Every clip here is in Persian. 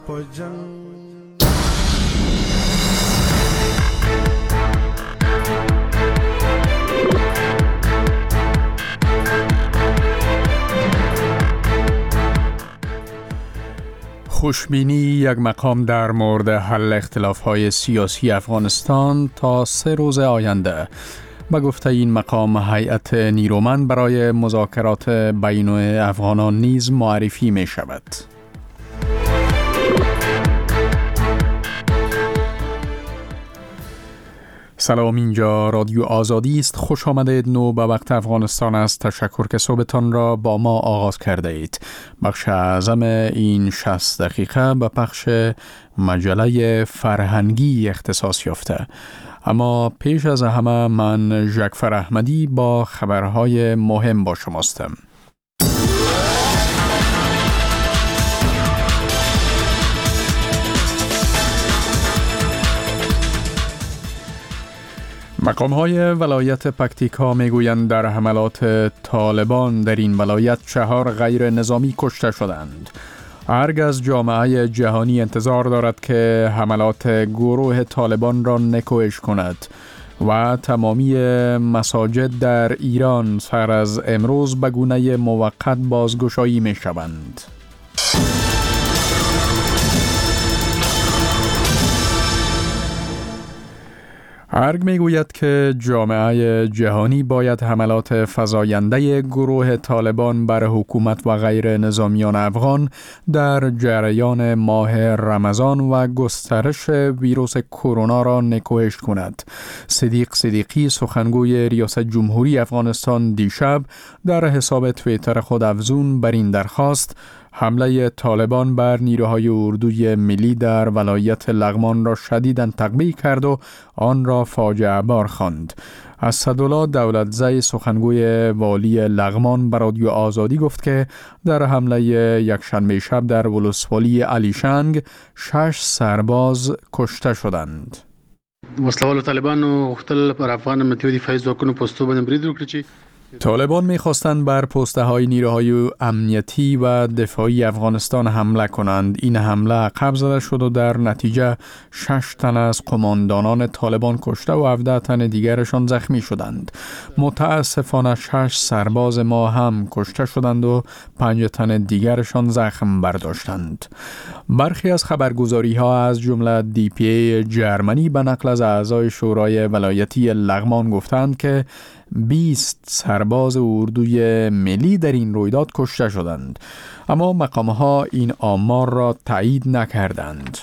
خوشبینی یک مقام در مورد حل اختلاف‌های سیاسی افغانستان تا 3 روز آینده. به گفته این مقام هیئت نیرومند برای مذاکرات بین افغانان نیز معرفی می شود. سلام، اینجا رادیو آزادی است. خوش آمدید. نو به وقت افغانستان است. تشکر که صبحتان را با ما آغاز کرده اید. بخش اعظم این 60 دقیقه به پخش مجله فرهنگی اختصاص یافته. اما پیش از همه من جعفر احمدی با خبرهای مهم با شماستم. مقام‌های ولایت پکتیکا میگویند در حملات طالبان در این ولایت 4 غیر نظامی کشته شدند. ارگ از جامعه جهانی انتظار دارد که حملات گروه طالبان را نکوهش کند و تمامی مساجد در ایران سر از امروز به گونه موقت بازگشایی می شوند. ارگ می گوید که جامعه جهانی باید حملات فزاینده گروه طالبان بر حکومت و غیر نظامیان افغان در جریان ماه رمضان و گسترش ویروس کرونا را نکوهش کند. صدیق صدیقی سخنگوی ریاست جمهوری افغانستان دیشب در حساب توییتر خود افزون بر این درخواست حمله طالبان بر نیروهای اردوی ملی در ولایت لغمان را شدیداً تقبیح کرد و آن را فاجعه بار خواند. اسدالله دولتزی سخنگوی والی لغمان به رادیو آزادی گفت که در حمله یکشنبه شب در ولسوالی علیشنگ 6 سرباز کشته شدند. وسله‌وال طالبان غوښتل پر افغان متحدي دفاعي ځواکونو پوستو باندې برید وکړي. طالبان می‌خواستند بر پسته های نیروهای امنیتی و دفاعی افغانستان حمله کنند. این حمله عقب زده شد و در نتیجه 6 تن از قماندانان طالبان کشته و 17 تن دیگرشان زخمی شدند. متاسفانه 6 سرباز ما هم کشته شدند و 5 تن دیگرشان زخم برداشتند. برخی از خبرگزاری ها از جمله DPA جرمنی به نقل از اعضای شورای ولایتی لغمان گفتند که 20 سرباز اردوی ملی در این رویداد کشته شدند، اما مقام‌ها این آمار را تایید نکردند.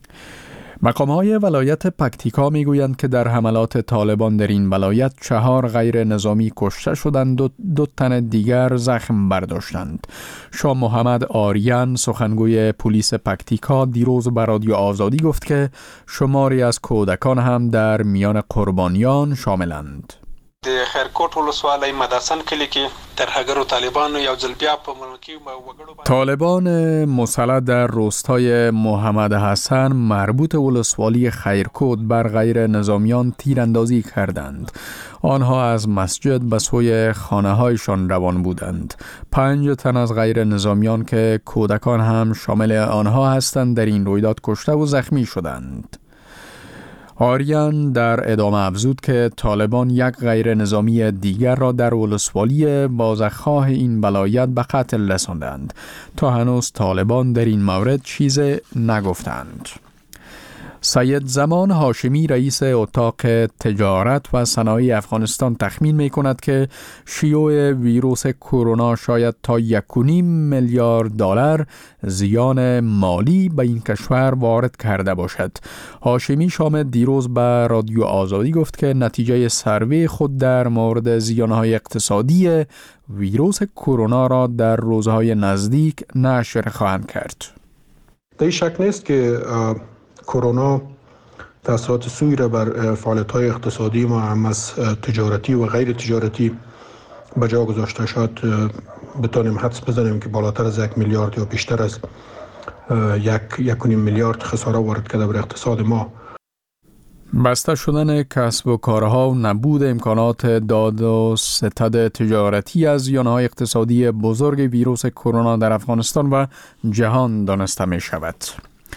مقام‌های ولایت پکتیکا میگویند که در حملات طالبان در این ولایت 4 غیر نظامی کشته شدند و 2 تن دیگر زخم برداشتند. شاه محمد آریان سخنگوی پلیس پکتیکا دیروز به رادیو آزادی گفت که شماری از کودکان هم در میان قربانیان شاملند. د خیرکوټ ولسوالۍ مداسن کلی کې ترهګرو طالبانو یو ځل بیا په ملکی وګړو طالبان مسلح در روستای محمد حسن مربوط ولسوالی خیرکوت بر غیر نظامیان تیراندازی کردند. آنها از مسجد به سوی خانه هایشان روان بودند. 5 تن از غیر نظامیان که کودکان هم شامل آنها هستند در این رویداد کشته و زخمی شدند. آریان در ادامه افزود که طالبان 1 غیر نظامی دیگر را در ولسوالی بازخواه این ولایت به قتل رساندند. تا هنوز طالبان در این مورد چیز نگفتند. سید زمان هاشمی رئیس اتاق تجارت و صنایع افغانستان تخمین می کند که شیوع ویروس کرونا شاید تا 1.5 میلیارد دلار زیان مالی به این کشور وارد کرده باشد. هاشمی شام دیروز به رادیو آزادی گفت که نتیجه سروی خود در مورد زیانهای اقتصادی ویروس کرونا را در روزهای نزدیک نشر خواهند کرد. در شک نیست که کرونا تأثیرات سوی را بر فعالیت‌های اقتصادی ما هم از تجارتی و غیر تجارتی به جا گذاشته. شاید بتانیم حدس بزنیم که بالاتر از 1 میلیارد یا بیشتر از 1.5 میلیارد خساره وارد کرده بر اقتصاد ما. بسته شدن کسب و کارها و نبود امکانات داد و ستد تجارتی از زیانهای اقتصادی بزرگ ویروس کرونا در افغانستان و جهان دانسته می شود.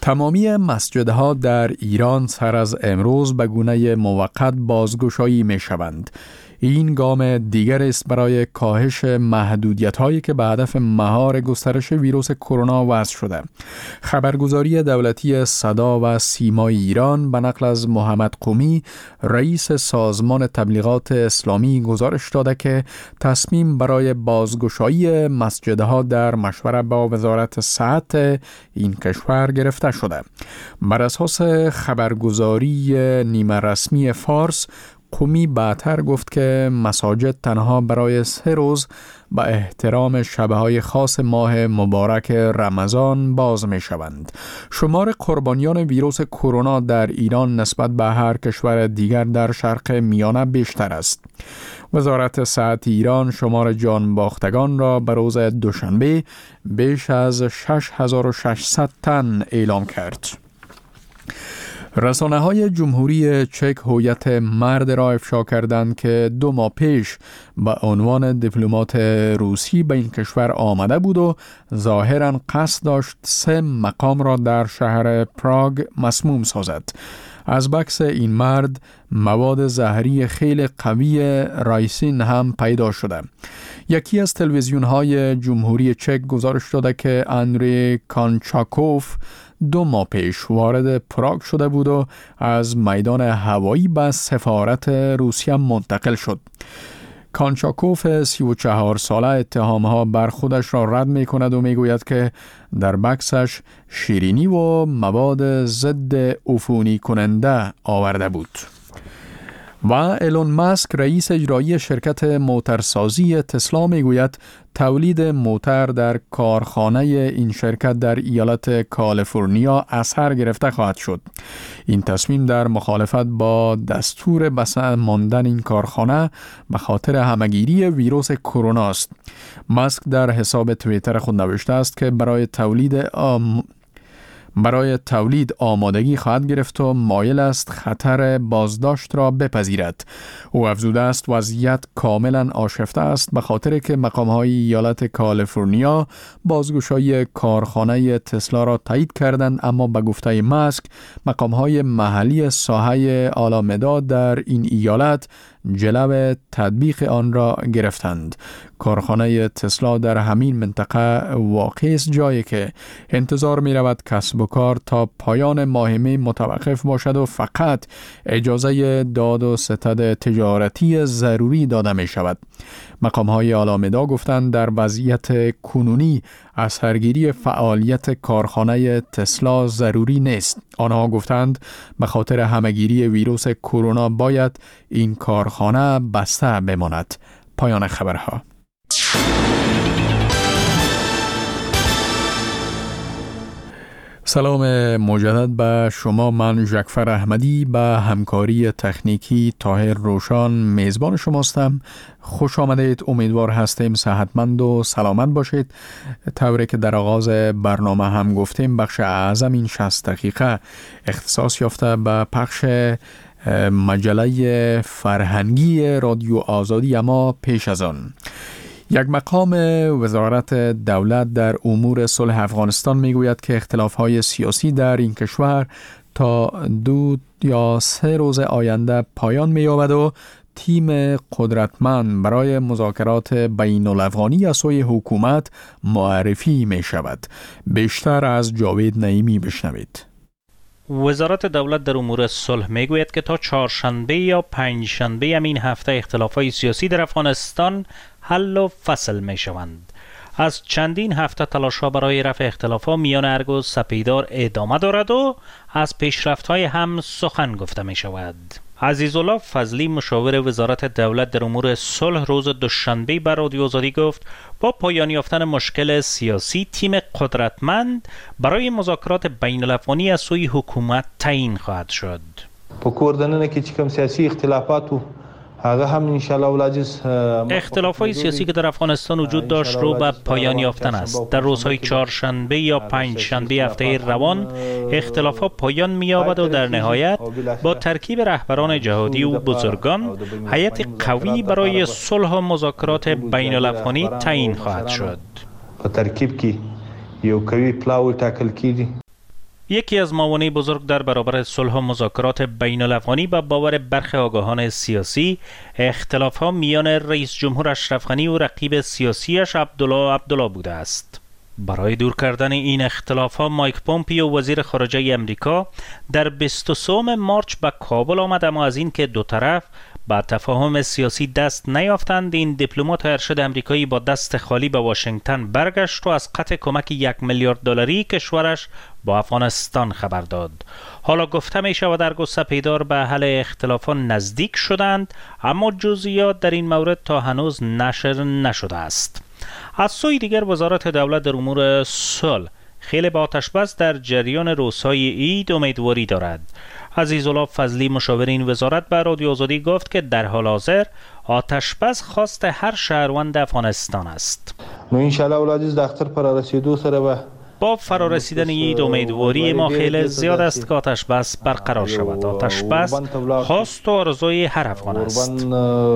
تمامی مسجدها در ایران سر از امروز به گونه موقت بازگشایی می شوند. این گام دیگر است برای کاهش محدودیت‌هایی که به هدف مهار گسترش ویروس کرونا وضع شده. خبرگزاری دولتی صدا و سیمای ایران به نقل از محمد قمی، رئیس سازمان تبلیغات اسلامی، گزارش داده که تصمیم برای بازگشایی مسجدها در مشوره با وزارت صحت این کشور گرفته شده. بر اساس خبرگزاری نیمه رسمی فارس، قمی بعدتر گفت که مساجد تنها برای 3 روز به احترام شب‌های خاص ماه مبارک رمضان باز می شوند. شمار قربانیان ویروس کرونا در ایران نسبت به هر کشور دیگر در شرق میانه بیشتر است. وزارت صحت ایران شمار جان باختگان را به روز دوشنبه بیش از 6600 تن اعلام کرد. رسانه‌های جمهوری چک هویت مرد را افشا کردند که 2 ماه پیش به عنوان دیپلمات روسی به این کشور آمده بود و ظاهراً قصد داشت 3 مقام را در شهر پراگ مسموم سازد. از بکس این مرد مواد زهری خیلی قوی رایسین هم پیدا شده. یکی از تلویزیون‌های جمهوری چک گزارش داده که اندری کانچاکوف 2 ماه پیش وارد پراگ شده بود و از میدان هوایی به سفارت روسیه منتقل شد. کانچاکوف 34 ساله اتهامها بر خودش را رد می کند و می گوید که در بکسش شیرینی و مواد ضد عفونی کننده آورده بود. و ایلون ماسک رئیس اجرایی شرکت موترسازی تسلا می گوید تولید موتر در کارخانه این شرکت در ایالت کالیفرنیا اثر گرفته خواهد شد. این تصمیم در مخالفت با دستور بسته ماندن این کارخانه به خاطر همه‌گیری ویروس کرونا است. ماسک در حساب توییتر خود نوشته است که برای تولید آمادگی خواهد گرفت و مایل است خطر بازداشت را بپذیرد. او افزوده است وضعیت کاملا آشفته است به خاطر که مقام‌های ایالت کالیفرنیا بازگشایی کارخانه تسلا را تایید کردند، اما به گفته ماسک مقام‌های محلی ساحه آلامدا در این ایالت جلو تطبیق آن را گرفتند. کارخانه تسلا در همین منطقه واقع است، جایی که انتظار می رود کسب و کار تا پایان ماه می متوقف باشد و فقط اجازه داد و ستد تجارتی ضروری داده می شود. مقام‌های آلامدا گفتند در وضعیت کنونی اثرگیری فعالیت کارخانه تسلا ضروری نیست. آنها گفتند به خاطر همه‌گیری ویروس کرونا باید این کارخانه بسته بماند. پایان خبرها. سلام مجدد به شما. من ژکفر احمدی به همکاری تکنیکی طاهر روشان میزبان شماستم. خوش آمدید. امیدوار هستیم صحتمند و سلامت باشید. طوری که در آغاز برنامه هم گفتیم بخش اعظم این 60 دقیقه اختصاص یافته به پخش مجله فرهنگی رادیو آزادی. اما پیش از آن یک مقام وزارت دولت در امور صلح افغانستان میگوید که اختلاف‌های سیاسی در این کشور تا 2 یا 3 روز آینده پایان می‌یابد و تیم قدرتمند برای مذاکرات بین الافغانی از سوی حکومت معرفی می‌شود. بیشتر از جاوید نعیمی بشنوید. وزارت دولت در امور صلح میگوید که تا 4 یا 5 این هفته اختلافات سیاسی در افغانستان حل و فصل می شوند. از چندین هفته تلاش‌ها برای رفع اختلافات میان ارگ و سپیدار ادامه دارد و از پیشرفت‌های هم سخن گفته می شود. عزیزالله فضلی مشاور وزارت دولت در امور صلح روز دوشنبه بر رادیو آزادی گفت با پایان یافتن مشکل سیاسی تیم قدرتمند برای مذاکرات بین الافغانی از سوی حکومت تعیین خواهد شد. په کور دننه کې چې کوم سیاسي اختلافات هغه هم ان شاء الله ولادیز اختلافات سیاسی که در افغانستان وجود داشت رو به پایان یافتن است. در روزهای 4 یا 5 هفته روان اختلافات پایان می‌یابد و در نهایت با ترکیب رهبران جهادی و بزرگان هیئت قوی برای صلح و مذاکرات بین الافغانی تعیین خواهد شد. په ترکیب کې یو قوي پلاوی ټاکل کیږي. یکی از موانع بزرگ در برابر صلح و مذاکرات بین الافغانی به باور برخی آگاهان سیاسی اختلاف‌ها میان رئیس جمهور اشرف غنی و رقیب سیاسیش عبدالله بوده است. برای دور کردن این اختلاف‌ها مایک پومپیو وزیر خارجه امریکا در 23 مارچ به کابل آمد، اما از این که دو طرف با تفاهم سیاسی دست نیافتند، این دیپلمات ارشد امریکایی با دست خالی به واشنگتن برگشت و از قطع کمک 1 میلیارد دلاری کشورش با افغانستان خبر داد. حالا گفته می شود ارگو سپیدار به حل اختلافات نزدیک شدند، اما جزئیات در این مورد تا هنوز نشر نشده است. از سوی دیگر وزارت دولت در امور صلح خیلی با آتش‌بس در جریان روزهای عید امیدواری دارد. عزیزالله فضلی مشاور وزارت به رادیو آزادی گفت که در حال حاضر آتش‌بس خواست هر شهروند افغانستان است. نو انشالله ولادیز دختر پر رسیدو سره به با فرارسیدن عید امیدواری ما خیلی زیاد است که آتش‌بس برقرار شود. آتش‌بس خواست و آرزوی هر افغان است.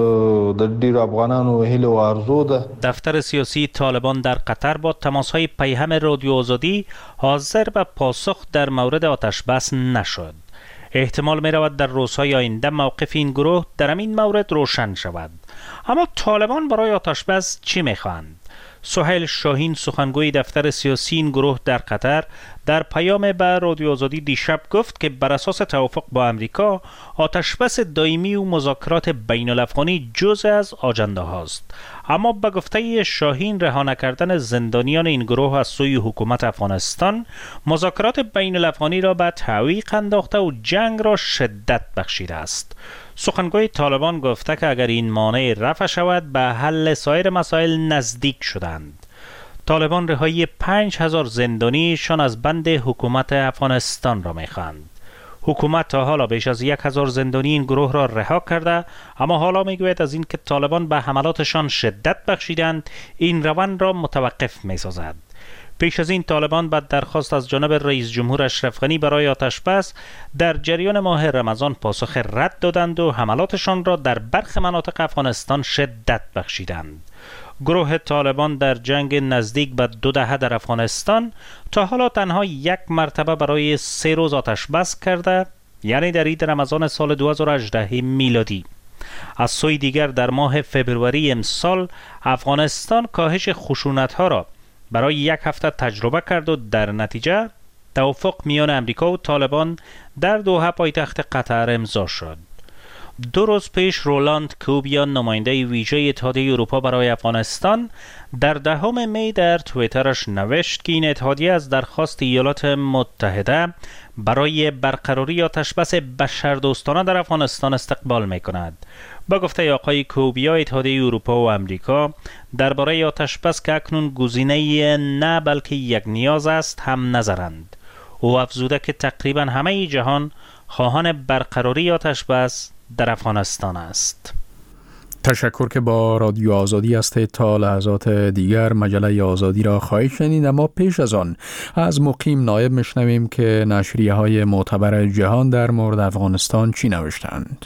دفتر سیاسی طالبان در قطر با تماس‌های پیهم رادیو آزادی حاضر به پاسخ در مورد آتش‌بس نشد. احتمال می رود در روزهای آینده موقف این گروه در این مورد روشن شود. اما طالبان برای آتش‌بس چی می خواهند؟ سهیل شاهین سخنگوی دفتر سیاسی این گروه در قطر در پیام به رادیو آزادی دیشب گفت که بر اساس توافق با امریکا آتش‌بس دائمی و مذاکرات بین الافغانی جزء از آجنده هاست. اما به گفته شاهین رها نکردن زندانیان این گروه از سوی حکومت افغانستان مذاکرات بین الافغانی را به تعویق انداخته و جنگ را شدت بخشیده است. سخنگوی طالبان گفته که اگر این مانع رفع شود به حل سایر مسائل نزدیک شدند. طالبان رهایی 5000 زندانیشان از بند حکومت افغانستان را می‌خواهند. حکومت تا حالا بیش از 1000 زندانی این گروه را رها کرده، اما حالا میگوید از اینکه طالبان به حملاتشان شدت بخشیدند این روند را متوقف می‌سازد. پیش از این طالبان بعد درخواست از جانب رئیس جمهور اشرف غنی برای آتش‌بس در جریان ماه رمضان پاسخ رد دادند و حملاتشان را در برخی مناطق افغانستان شدت بخشیدند. گروه طالبان در جنگ نزدیک به 2 دهه در افغانستان تا حالا تنها 1 مرتبه برای 3 روز آتش‌بس کرده، یعنی در عید رمضان سال 2018 میلادی. از سوی دیگر در ماه فبروری امسال افغانستان کاهش خشونت‌ها را برای 1 هفته تجربه کرد و در نتیجه توافق میان امریکا و طالبان در دوحه پایتخت قطر امضا شد. 2 روز پیش رولاند کوبیان نماینده ویژه اتحادیه اروپا برای افغانستان در 10 می در توییترش نوشت که این اتحادیه از درخواست ایالات متحده برای برقراری آتش‌بس بشردوستانه در افغانستان استقبال می‌کند. با گفته آقای کوبیا اتحادیه اروپا و امریکا درباره آتش‌بس که اکنون گزینه نه بلکه یک نیاز است هم نظرند. او افزوده که تقریبا همه جهان خواهان برقراری آتش‌بس در افغانستان است. تشکر که با رادیو آزادی است. تا لحظات دیگر مجله آزادی را خواهید شنید، اما پیش از آن از مقیم نایب میشنویم که نشریه های معتبر جهان در مورد افغانستان چی نوشتند.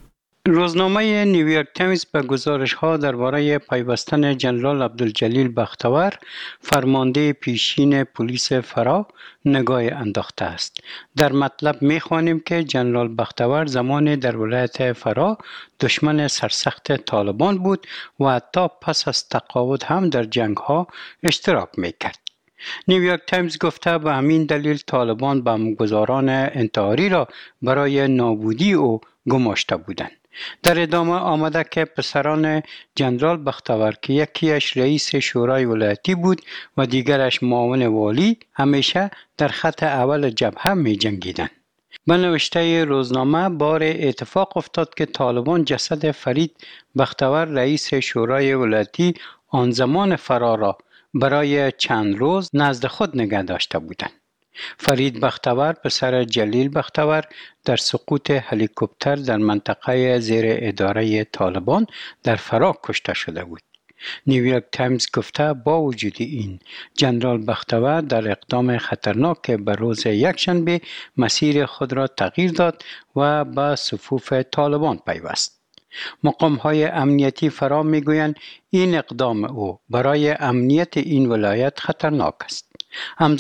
روزنامه نیویورک تایمز به گزارش‌ها درباره پیوستن جنرال عبدالجلیل بختور فرمانده پیشین پلیس فرا نگاه انداخته است. در مطلب می‌خوانیم که جنرال بختور زمانی در ولایت فرا دشمن سرسخت طالبان بود و حتی پس از تقاعد هم در جنگ‌ها اشتراک می‌کرد. نیویورک تایمز گفته به همین دلیل طالبان بمبگذاران انتحاری را برای نابودی او گماشته بودند. در ادامه آمده که پسران جنرال بختور که یکیش رئیس شورای ولایتی بود و دیگرش معاون والی همیشه در خط اول جبهه می جنگیدند. به نوشته روزنامه بار اتفاق افتاد که طالبان جسد فرید بختور رئیس شورای ولایتی آن زمان فرار را برای چند روز نزد خود نگه داشته بودند. فرید بختور پسر جلیل بختور در سقوط هلیکوپتر در منطقه زیر اداره طالبان در فرا کشته شده بود. نیویورک تایمز گفته با وجود این جنرال بختور در اقدام خطرناک به روز یکشنبه مسیر خود را تغییر داد و به صفوف طالبان پیوست. مقام‌های امنیتی فرا می‌گویند این اقدام او برای امنیت این ولایت خطرناک است.